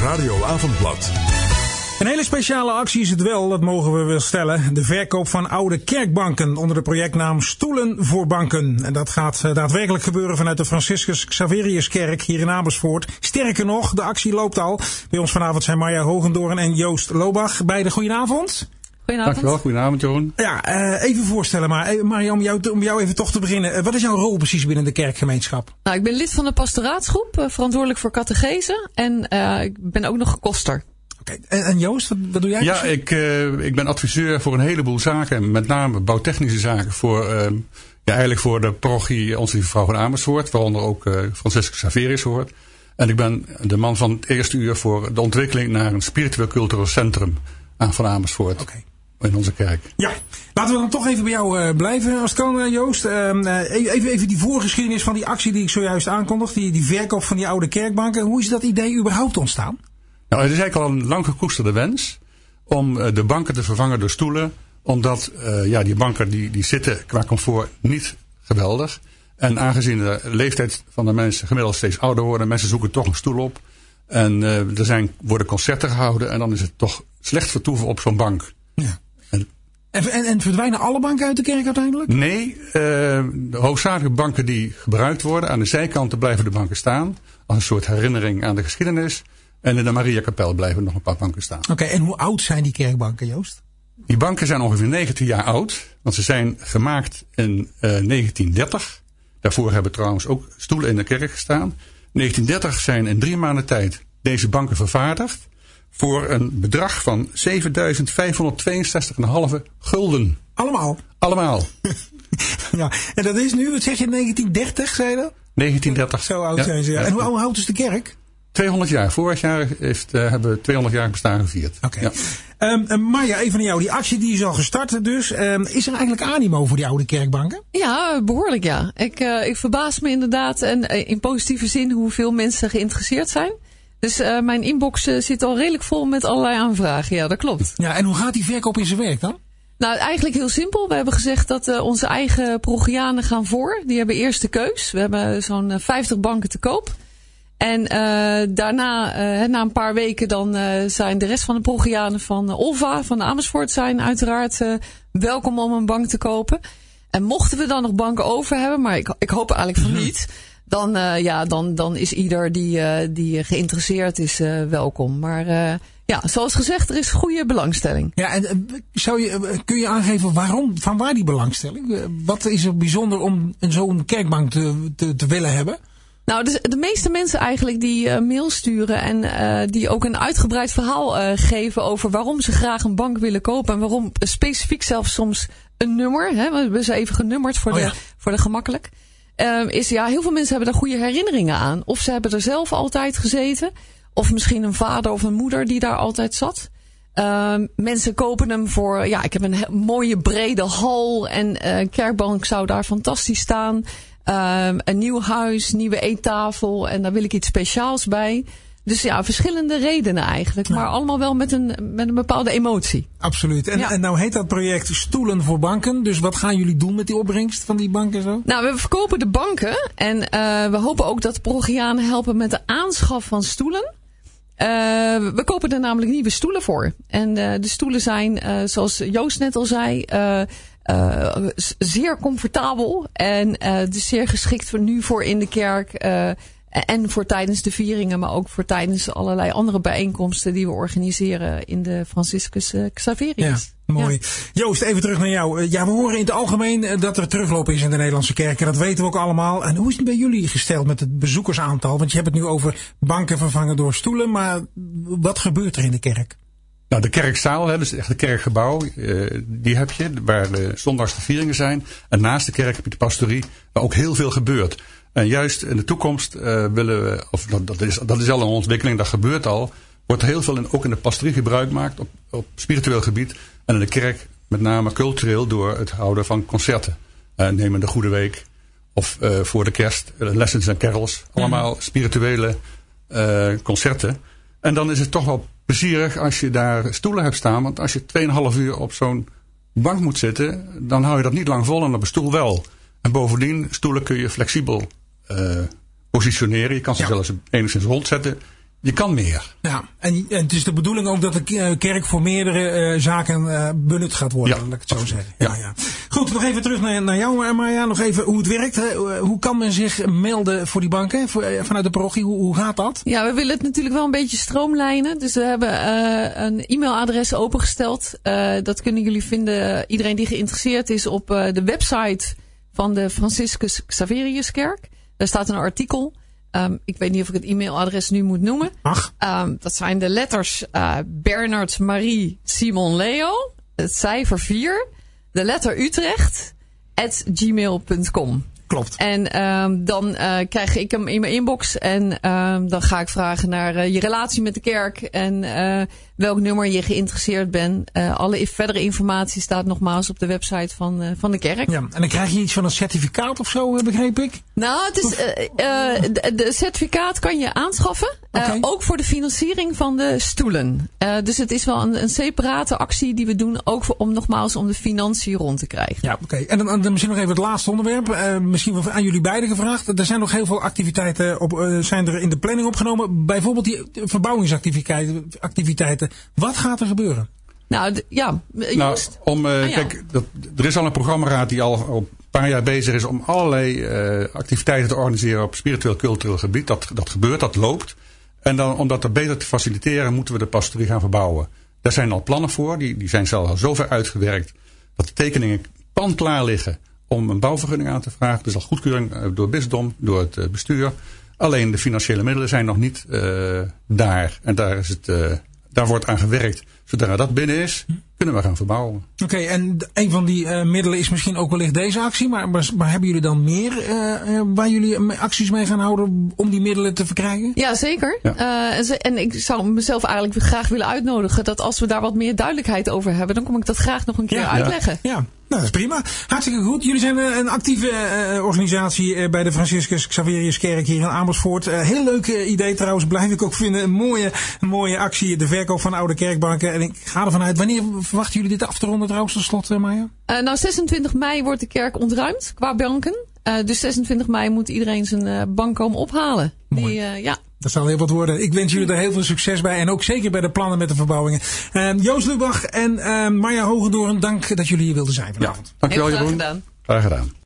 radioavondblad. Een hele speciale actie is het wel, dat mogen we wel stellen. De verkoop van oude kerkbanken onder de projectnaam Stoelen voor Banken. En dat gaat daadwerkelijk gebeuren vanuit de Franciscus Xaveriuskerk hier in Amersfoort. Sterker nog, de actie loopt al. Bij ons vanavond zijn Marja Hogendoorn en Joost Lobach. Beide goedenavond. Goedenavond. Dankjewel, goedenavond Jeroen. Ja, even voorstellen maar. Marja, om jou even toch te beginnen. Wat is jouw rol precies binnen de kerkgemeenschap? Nou, ik ben lid van de pastoraatsgroep, verantwoordelijk voor catechese. En ik ben ook nog koster. Okay. En Joost, wat doe jij? Ja, ik ben adviseur voor een heleboel zaken. Met name bouwtechnische zaken. Eigenlijk voor de parochie Onze Lieve Vrouw van Amersfoort. Waaronder ook Franciscus Xaverius hoort. En ik ben de man van het eerste uur voor de ontwikkeling naar een spiritueel cultureel centrum van Amersfoort. Okay. In onze kerk. Ja, laten we dan toch even bij jou blijven als het kan, Joost. Even die voorgeschiedenis van die actie die ik zojuist aankondig. Die verkoop van die oude kerkbanken. Hoe is dat idee überhaupt ontstaan? Nou, het is eigenlijk al een lang gekoesterde wens om de banken te vervangen door stoelen. Omdat die banken die zitten qua comfort niet geweldig. En aangezien de leeftijd van de mensen gemiddeld steeds ouder worden. Mensen zoeken toch een stoel op. En worden concerten gehouden. En dan is het toch slecht vertoeven op zo'n bank. Ja. En verdwijnen alle banken uit de kerk uiteindelijk? Nee, de hoofdzakelijke banken die gebruikt worden. Aan de zijkanten blijven de banken staan. Als een soort herinnering aan de geschiedenis. En in de Mariakapel blijven nog een paar banken staan. Oké, en hoe oud zijn die kerkbanken, Joost? Die banken zijn ongeveer 19 jaar oud. Want ze zijn gemaakt in 1930. Daarvoor hebben trouwens ook stoelen in de kerk gestaan. 1930 zijn in 3 maanden tijd deze banken vervaardigd. Voor een bedrag van 7.562,5 gulden. Allemaal? Allemaal. Ja, en dat is nu, wat zeg je, 1930, zei je dat? 1930. Zo oud zijn ze, ja. En hoe oud is de kerk? 200 jaar. Vorig jaar hebben we 200 jaar bestaan gevierd. Oké. Ja. Marja, even naar jou. Die actie die is al gestart dus. Is er eigenlijk animo voor die oude kerkbanken? Ja, behoorlijk ja. Ik verbaas me inderdaad en in positieve zin hoeveel mensen geïnteresseerd zijn. Dus mijn inbox zit al redelijk vol met allerlei aanvragen. Ja, dat klopt. Ja, en hoe gaat die verkoop in zijn werk dan? Nou, eigenlijk heel simpel. We hebben gezegd dat onze eigen parochianen gaan voor. Die hebben eerst de keus. We hebben zo'n 50 banken te koop. En daarna, na een paar weken, dan zijn de rest van de parochianen van Olva, van Amersfoort, zijn uiteraard welkom om een bank te kopen. En mochten we dan nog banken over hebben, maar ik hoop eigenlijk van niet, dan is ieder die geïnteresseerd is welkom. Maar zoals gezegd, er is goede belangstelling. Ja, en kun je aangeven van waar die belangstelling? Wat is er bijzonder om zo'n kerkbank te willen hebben? Nou, de meeste mensen eigenlijk die mail sturen en die ook een uitgebreid verhaal geven over waarom ze graag een bank willen kopen. En waarom specifiek zelfs soms een nummer. Hè, we hebben ze even genummerd voor de gemakkelijk. Heel veel mensen hebben daar goede herinneringen aan. Of ze hebben er zelf altijd gezeten. Of misschien een vader of een moeder die daar altijd zat. Mensen kopen hem voor, ik heb een mooie brede hal en een kerkbank zou daar fantastisch staan. Een nieuw huis, nieuwe eettafel en daar wil ik iets speciaals bij. Dus ja, verschillende redenen eigenlijk. Maar allemaal wel met een bepaalde emotie. Absoluut. En nou heet dat project Stoelen voor Banken. Dus wat gaan jullie doen met die opbrengst van die banken zo? Nou, we verkopen de banken. En we hopen ook dat de parochianen helpen met de aanschaf van stoelen. We kopen er namelijk nieuwe stoelen voor. En de stoelen zijn, zoals Joost net al zei, zeer comfortabel. En dus zeer geschikt voor in de kerk. En voor tijdens de vieringen, maar ook voor tijdens allerlei andere bijeenkomsten die we organiseren in de Franciscus Xaverius. Ja, mooi. Ja. Joost, even terug naar jou. Ja, we horen in het algemeen dat er terugloop is in de Nederlandse kerken. Dat weten we ook allemaal. En hoe is het bij jullie gesteld met het bezoekersaantal? Want je hebt het nu over banken vervangen door stoelen. Maar wat gebeurt er in de kerk? Nou, de kerkzaal, dus echt het kerkgebouw, die heb je, waar de zondags de vieringen zijn. En naast de kerk heb je de pastorie, waar ook heel veel gebeurt. En juist in de toekomst willen we, of dat is al een ontwikkeling, dat gebeurt al, wordt er heel veel ook in de pastorie gebruik gemaakt op spiritueel gebied. En in de kerk met name cultureel door het houden van concerten. Neem de Goede Week of voor de kerst, lessons en carols. Allemaal spirituele concerten. En dan is het toch wel plezierig als je daar stoelen hebt staan. Want als je 2,5 uur op zo'n bank moet zitten, dan hou je dat niet lang vol en op een stoel wel. En bovendien, stoelen kun je flexibel positioneren. Je kan ze zelfs enigszins rondzetten. Je kan meer. Ja, en het is de bedoeling ook dat de kerk voor meerdere zaken benut gaat worden, laat ik het zo zeggen. Ja. Goed, nog even terug naar jou, Marja. Nog even hoe het werkt. Hoe kan men zich melden voor die banken vanuit de parochie? Hoe gaat dat? Ja, we willen het natuurlijk wel een beetje stroomlijnen. Dus we hebben een e-mailadres opengesteld. Dat kunnen jullie vinden, iedereen die geïnteresseerd is, op de website van de Franciscus Xaveriuskerk. Daar staat een artikel. Ik weet niet of ik het e-mailadres nu moet noemen. Dat zijn de letters Bernard Marie Simon Leo. Het cijfer 4. De letter Utrecht. @gmail.com. Klopt. En dan krijg ik hem in mijn inbox. En dan ga ik vragen naar je relatie met de kerk. En welk nummer je geïnteresseerd bent. Alle verdere informatie staat nogmaals op de website van de kerk. Ja, en dan krijg je iets van een certificaat of zo, begreep ik? Nou, het is, de certificaat kan je aanschaffen. Okay. Ook voor de financiering van de stoelen. Dus het is wel een separate actie die we doen. Ook om nogmaals om de financiën rond te krijgen. Ja, oké. En dan misschien nog even het laatste onderwerp. Misschien wel aan jullie beiden gevraagd. Er zijn nog heel veel activiteiten zijn er in de planning opgenomen. Bijvoorbeeld die verbouwingsactiviteiten. Wat gaat er gebeuren? Nou, Joost. Kijk, er is al een programmaraad die al een paar jaar bezig is om allerlei activiteiten te organiseren op spiritueel-cultureel gebied. Dat gebeurt, dat loopt. En dan, om dat er beter te faciliteren, moeten we de pastorie gaan verbouwen. Daar zijn al plannen voor. Die zijn zelfs al zover uitgewerkt dat de tekeningen klaar liggen om een bouwvergunning aan te vragen. Dus al goedkeuring door het bisdom, door het bestuur. Alleen de financiële middelen zijn nog niet daar. En daar wordt aan gewerkt. Zodra dat binnen is, kunnen we gaan verbouwen. Oké, en een van die middelen is misschien ook wellicht deze actie. Maar hebben jullie dan meer waar jullie acties mee gaan houden om die middelen te verkrijgen? Ja, zeker. Ja. En ik zou mezelf eigenlijk graag willen uitnodigen dat als we daar wat meer duidelijkheid over hebben, dan kom ik dat graag nog een keer uitleggen. Ja. Nou, dat is prima. Hartstikke goed. Jullie zijn een actieve organisatie bij de Franciscus Xaveriuskerk hier in Amersfoort. Heel leuk idee trouwens, blijf ik ook vinden. Een mooie actie, de verkoop van oude kerkbanken. En ik ga ervan uit, wanneer verwachten jullie dit af te ronden trouwens, tot slot, Marja? 26 mei wordt de kerk ontruimd qua banken. Dus 26 mei moet iedereen zijn bank komen ophalen. Mooi. Dat zal heel wat worden. Ik wens jullie er heel veel succes bij. En ook zeker bij de plannen met de verbouwingen. Joost Lubach en Marja Hogendoorn, dank dat jullie hier wilden zijn vanavond. Ja, dankjewel Jeroen. Graag gedaan. Graag gedaan.